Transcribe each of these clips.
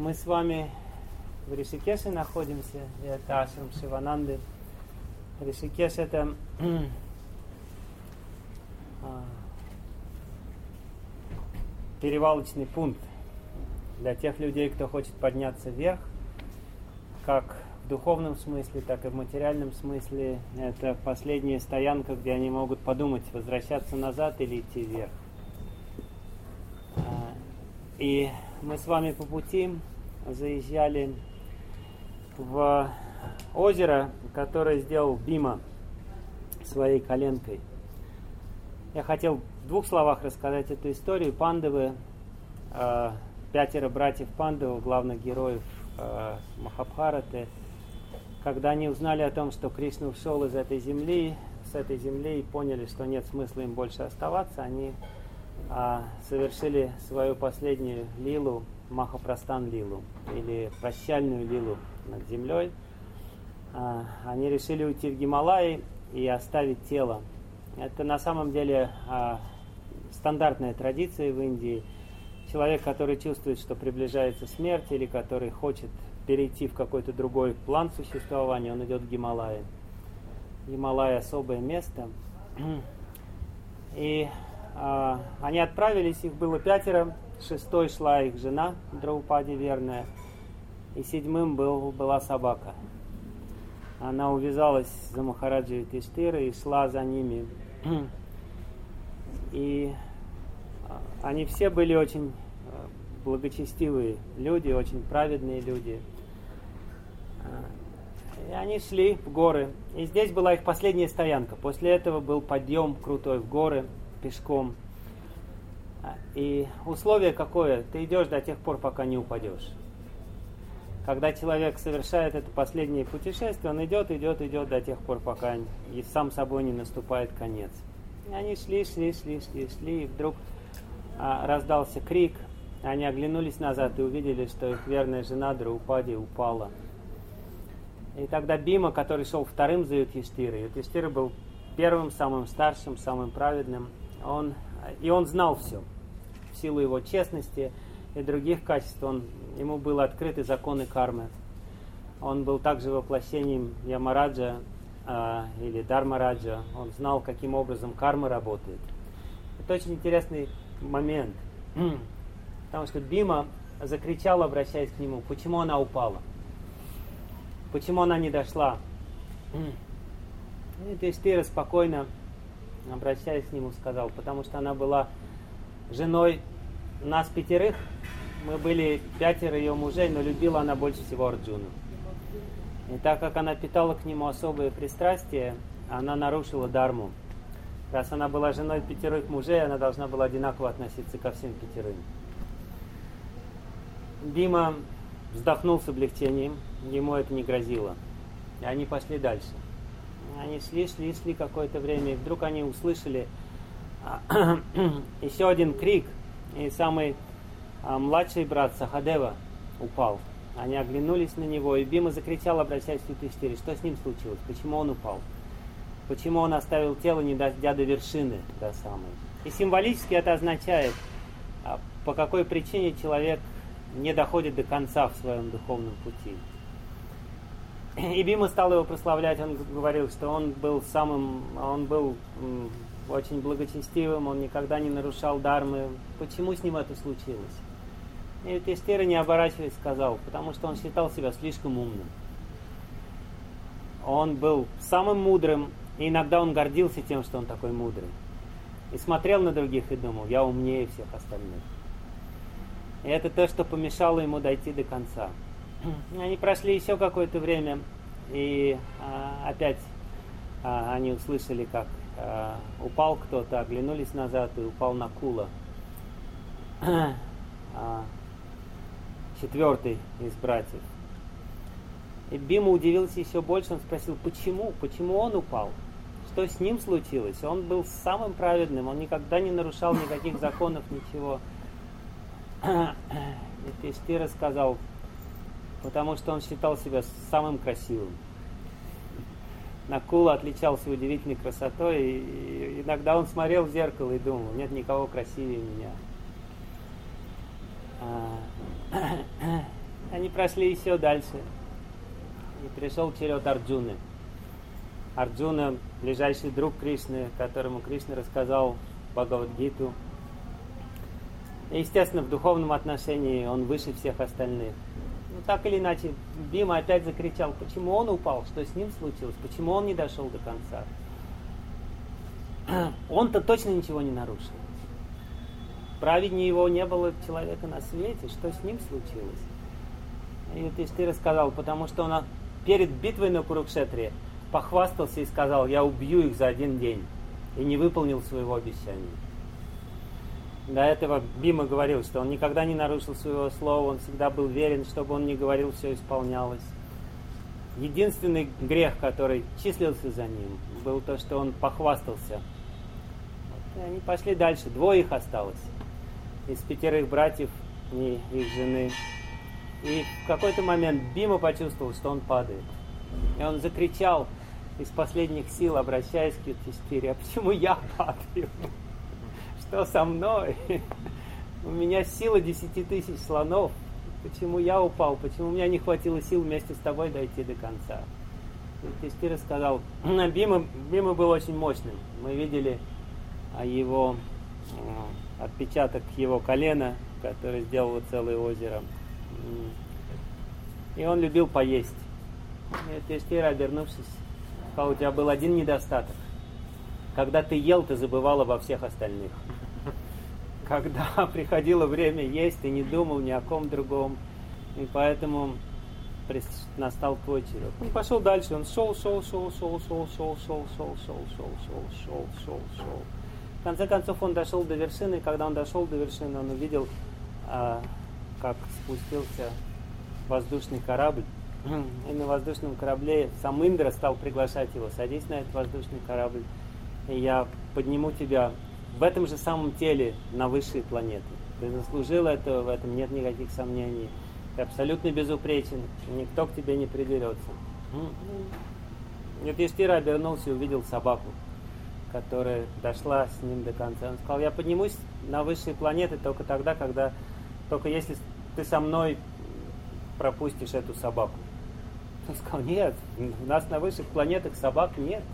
Мы с вами в Ришикеше находимся, и это ашрам Шивананды. Ришикеш — это перевалочный пункт для тех людей, кто хочет подняться вверх, как в духовном смысле, так и в материальном смысле. Это последняя стоянка, где они могут подумать, возвращаться назад или идти вверх. И мы с вами по пути заезжали в озеро, которое сделал Бима своей коленкой. Я хотел в двух словах рассказать эту историю. Пандавы, 5 братьев Пандавов, главных героев Махабхараты, когда они узнали о том, что Кришна ушел с этой земли и поняли, что нет смысла им больше оставаться, они совершили свою последнюю лилу, Махапрастан лилу, или прощальную лилу над землей. Они решили уйти в Гималаи и оставить тело. Это на самом деле стандартная традиция в Индии. Человек, который чувствует, что приближается смерть, или который хочет перейти в какой-то другой план существования, он идет в Гималаи. Гималаи — особое место. И они отправились, их было 5, 6-й шла их жена Драупади верная, и 7-м была собака. Она увязалась за Махараджей Юдхиштирой и шла за ними. И они все были очень благочестивые люди, очень праведные люди. И они шли в горы. И здесь была их последняя стоянка. После этого был подъем крутой в горы пешком. И условие какое? Ты идешь до тех пор, пока не упадешь. Когда человек совершает это последнее путешествие, он идет до тех пор, пока и сам собой не наступает конец. И они шли, и вдруг раздался крик. Они оглянулись назад и увидели, что их верная жена Драупади упала. И тогда Бима, который шел 2-м за Юдхиштирой, Юдхиштира был 1-м, самым старшим, самым праведным, он знал все. В силу его честности и других качеств ему были открыты законы кармы. Он был также воплощением Ямараджа или Дharmaraja. Он знал, каким образом карма работает. Это очень интересный момент, потому что Бима закричал, обращаясь к нему, почему она упала, почему она не дошла. И Юдхиштира спокойно, обращаясь к нему, сказал, потому что она была женой нас 5, мы были 5 ее мужей, но любила она больше всего Арджуну. И так как она питала к нему особое пристрастие, она нарушила дхарму. Раз она была женой 5 мужей, она должна была одинаково относиться ко всем 5. Бима вздохнул с облегчением, ему это не грозило. И они пошли дальше. Они шли какое-то время, и вдруг они услышали еще один крик, и самый младший брат Сахадева упал. Они оглянулись на него, и Бима закричал, обращаясь к Юдхиштире, что с ним случилось, почему он упал, почему он оставил тело, не дойдя до вершины, до самой. И символически это означает, по какой причине человек не доходит до конца в своем духовном пути. И Бима стал его прославлять, он говорил, что он был очень благочестивым, он никогда не нарушал дхармы. Почему с ним это случилось? И Юдхиштира, не оборачиваясь, сказал, потому что он считал себя слишком умным. Он был самым мудрым, и иногда он гордился тем, что он такой мудрый. И смотрел на других и думал, я умнее всех остальных. И это то, что помешало ему дойти до конца. Они прошли еще какое-то время, и опять они услышали, как упал кто-то, оглянулись назад, и упал Накула, 4-й из братьев. И Бима удивился еще больше, он спросил, почему он упал? Что с ним случилось? Он был самым праведным, он никогда не нарушал никаких законов, ничего. И Юдхиштира сказал, потому что он считал себя самым красивым. Накула отличался удивительной красотой, и иногда он смотрел в зеркало и думал, нет никого красивее меня. прошли еще дальше. И пришел черед Арджуны. Арджуна, ближайший друг Кришны, которому Кришна рассказал Бхагавад-гиту. И, естественно, в духовном отношении он выше всех остальных. Ну, так или иначе, Бима опять закричал, почему он упал, что с ним случилось, почему он не дошел до конца. Он-то точно ничего не нарушил. Праведнее его не было человека на свете, что с ним случилось. И Юдхиштхира сказал, потому что он перед битвой на Курукшетре похвастался и сказал, я убью их за один день, и не выполнил своего обещания. До этого Бима говорил, что он никогда не нарушил своего слова, он всегда был верен, чтобы он не говорил, все исполнялось. Единственный грех, который числился за ним, был то, что он похвастался. И они пошли дальше, 2 их осталось. Из 5 братьев и их жены. И в какой-то момент Бима почувствовал, что он падает. И он закричал из последних сил, обращаясь к Юдхиштхире, а почему я падаю? Что со мной? У меня сила 10 000 слонов. Почему я упал? Почему у меня не хватило сил вместе с тобой дойти до конца? Юдхиштхира сказал, Бима был очень мощным. Мы видели его отпечаток его колена, который сделал целое озеро. И он любил поесть. Юдхиштхира, обернувшись, сказал, у тебя был один недостаток. Когда ты ел, ты забывал обо всех остальных. Когда приходило время есть, ты не думал ни о ком другом. И поэтому настал твой черед. Он пошел дальше, он шел. В конце концов он дошел до вершины, и когда он дошел до вершины, он увидел, как спустился воздушный корабль. И на воздушном корабле сам Индра стал приглашать его, садись на этот воздушный корабль, и я подниму тебя в этом же самом теле на высшие планеты. Ты заслужил этого, в этом нет никаких сомнений. Ты абсолютно безупречен, никто к тебе не придерется. Юдхиштхира обернулся и увидел собаку, которая дошла с ним до конца. Он сказал, я поднимусь на высшие планеты только тогда, только если ты со мной пропустишь эту собаку. Он сказал, нет, у нас на высших планетах собак нет.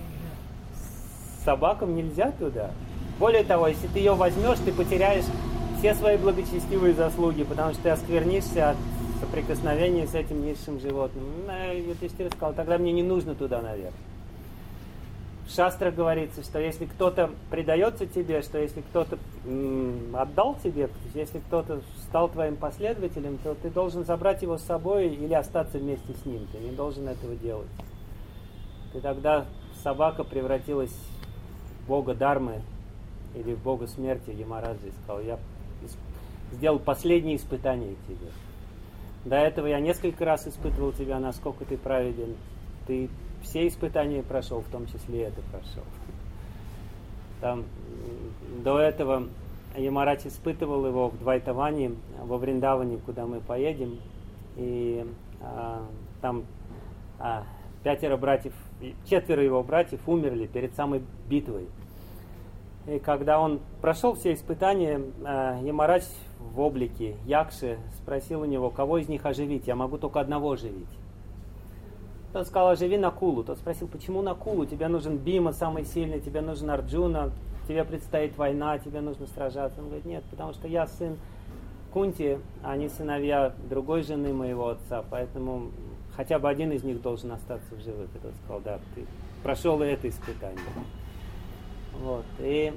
С собакам нельзя туда. Более того, если ты ее возьмешь, ты потеряешь все свои благочестивые заслуги, потому что ты осквернишься от соприкосновения с этим низшим животным. Юдхиштхира сказал, тогда мне не нужно туда наверх. В шастрах говорится, что если кто-то предается тебе, что если кто-то отдал тебе, если кто-то стал твоим последователем, то ты должен забрать его с собой или остаться вместе с ним. Ты не должен этого делать. И тогда собака превратилась в бога Дharмы или в бога смерти Ямараджа и сказал, я сделал последнее испытание тебе. До этого я несколько раз испытывал тебя, насколько ты праведен. Ты все испытания прошел, в том числе это прошел. Там, до этого Ямарадж испытывал его в Двайтаване, во Вриндаване, куда мы поедем. И там 4 его братьев умерли перед самой битвой. И когда он прошел все испытания, Ямарадж в облике Якши спросил у него, кого из них оживить? Я могу только одного оживить. Тот сказал, оживи Накулу. Тот спросил, почему Накулу? Тебе нужен Бима самый сильный, тебе нужен Арджуна, тебе предстоит война, тебе нужно сражаться. Он говорит, нет, потому что я сын Кунти, а они сыновья другой жены моего отца, поэтому хотя бы один из них должен остаться в живых. И тот сказал, да, ты прошел и это испытание. Вот. И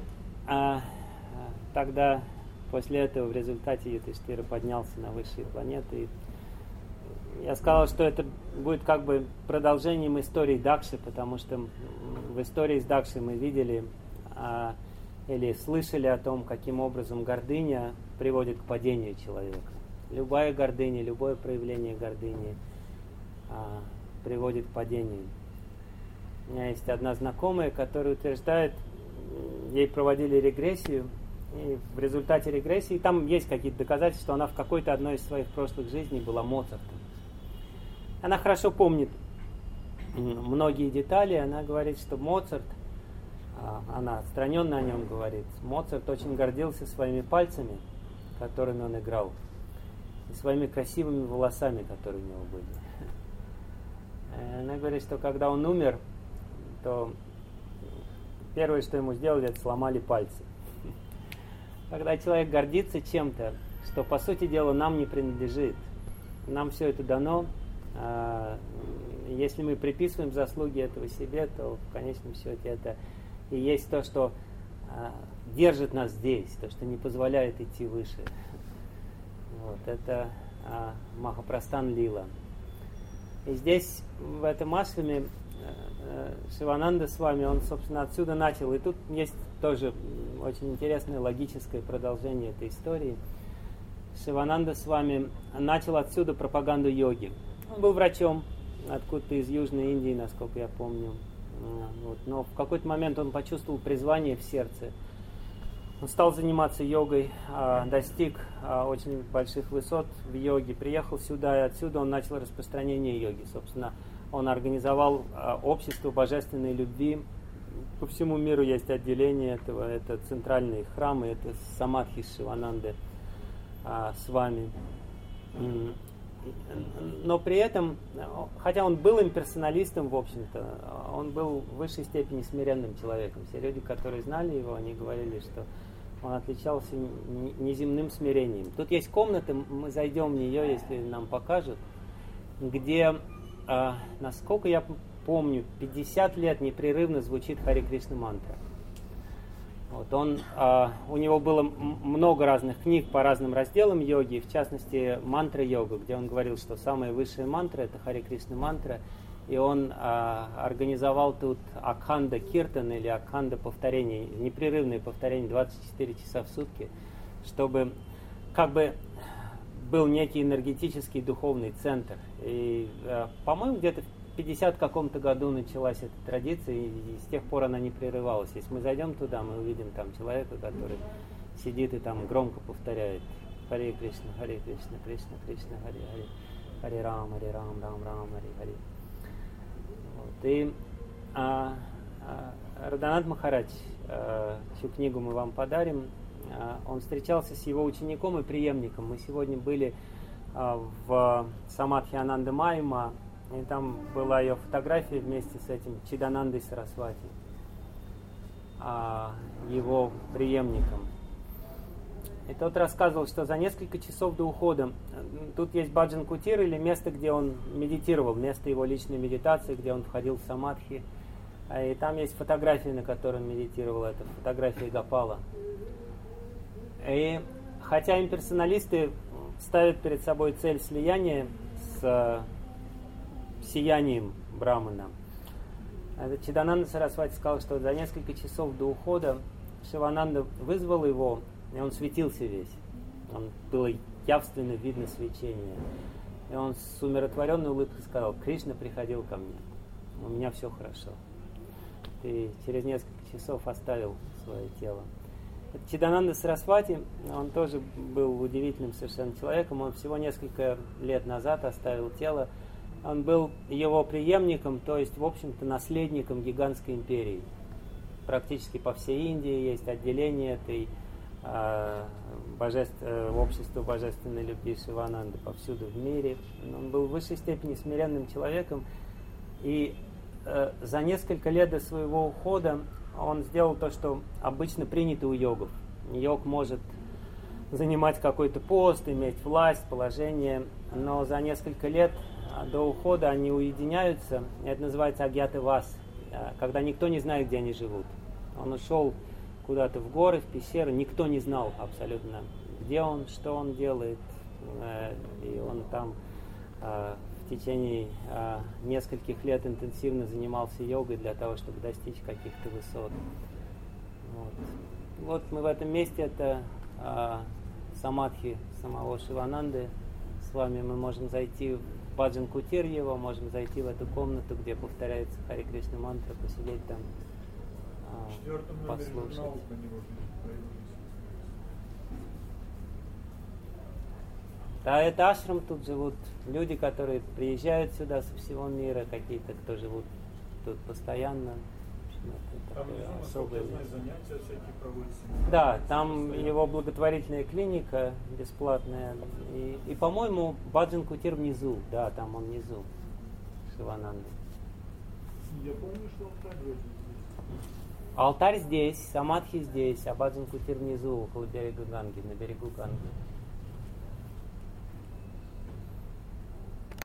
тогда, после этого, в результате Юдхиштхира поднялся на высшие планеты. И я сказал, что это будет как бы продолжением истории Дакши, потому что в истории с Дакшей мы видели или слышали о том, каким образом гордыня приводит к падению человека. Любая гордыня, любое проявление гордыни приводит к падению. У меня есть одна знакомая, которая утверждает, ей проводили регрессию, и в результате регрессии, там есть какие-то доказательства, что она в какой-то одной из своих прошлых жизней была Моцартом. Она хорошо помнит многие детали, она говорит, что Моцарт, она отстраненно о нем говорит, Моцарт очень гордился своими пальцами, которыми он играл. и своими красивыми волосами, которые у него были. Она говорит, что когда он умер, то первое, что ему сделали, это сломали пальцы. Когда человек гордится чем-то, что, по сути дела, нам не принадлежит, нам все это дано, если мы приписываем заслуги этого себе, то в конечном счете это и есть то, что держит нас здесь, то, что не позволяет идти выше. Вот, это Махапрастан Лила. И здесь, в этом ашраме, Шивананда с вами, он, собственно, отсюда начал. И тут есть тоже очень интересное логическое продолжение этой истории. Шивананда с вами начал отсюда пропаганду йоги. Он был врачом, откуда-то из Южной Индии, насколько я помню. Вот. Но в какой-то момент он почувствовал призвание в сердце. Он стал заниматься йогой, достиг очень больших высот в йоге, приехал сюда, и отсюда он начал распространение йоги. Собственно, он организовал общество божественной любви. По всему миру есть отделение этого, это центральные храмы, это самадхи Шивананды с вами. Но при этом, хотя он был имперсоналистом, в общем-то, он был в высшей степени смиренным человеком. Все люди, которые знали его, они говорили, что он отличался неземным смирением. Тут есть комната, мы зайдем в нее, если нам покажут, где, насколько я помню, 50 лет непрерывно звучит Харе Кришна мантра. Вот у него было много разных книг по разным разделам йоги, в частности мантра йога, где он говорил, что самая высшая мантра это Харе Кришна мантра, и он организовал тут Акханда Киртан или Акханда повторение, непрерывное повторение 24 часа в сутки, чтобы как бы был некий энергетический духовный центр. И, по-моему, где-то в 50 каком-то году началась эта традиция, и с тех пор она не прерывалась. Если мы зайдем туда, мы увидим там человека, который сидит и там громко повторяет Харе Кришна, Харе Кришна, Кришна, Кришна, Харе Харе, Харе Рам, Рам, Рам, Харе Харе. Вот. И Радханат Махарадж, всю книгу мы вам подарим, он встречался с его учеником и преемником. Мы сегодня были в Самадхи Ананда Майма, и там была ее фотография вместе с этим Чиданандой Сарасвати, его преемником. И тот рассказывал, что за несколько часов до ухода, тут есть Баджан Кутир, или место, где он медитировал, место его личной медитации, где он входил в самадхи. И там есть фотография, на которой он медитировал, это фотография Гопала. И хотя имперсоналисты ставят перед собой цель слияния с сиянием Брамана, Чидананда Сарасвати сказал, что за несколько часов до ухода Шивананда вызвал его, и он светился весь. Было явственно видно свечение. И он с умиротворенной улыбкой сказал: Кришна приходил ко мне, у меня все хорошо. И через несколько часов оставил свое тело. Чидананда Сарасвати, он тоже был удивительным совершенно человеком. Он всего несколько лет назад оставил тело. Он был его преемником, то есть, в общем-то, наследником гигантской империи. Практически по всей Индии есть отделение этой общества божественной любви Шивананды повсюду в мире. Он был в высшей степени смиренным человеком. И за несколько лет до своего ухода он сделал то, что обычно принято у йогов. Йог может занимать какой-то пост, иметь власть, положение, но за несколько лет до ухода они уединяются. Это называется агьята вас, когда никто не знает, где они живут. Он ушел куда-то в горы, в пещеру, никто не знал абсолютно, где он, что он делает. И он там в течение нескольких лет интенсивно занимался йогой для того, чтобы достичь каких-то высот. Вот мы в этом месте, это самадхи самого Шивананды. С вами мы можем зайти в Баджан Кутир его, можем зайти в эту комнату, где повторяется Харе Кришна мантра, посидеть там, послушать. Да, это ашрам, тут живут люди, которые приезжают сюда со всего мира, какие-то, кто живут тут постоянно. Там особые занятия всякие проводятся. Да, там его благотворительная клиника бесплатная. И по-моему, Баджан Кутир внизу. Да, там он внизу. Шивананда. Я помню, что он также здесь. Алтарь здесь, Самадхи здесь, а Баджан Кутир внизу, около берега Ганги, на берегу Ганги.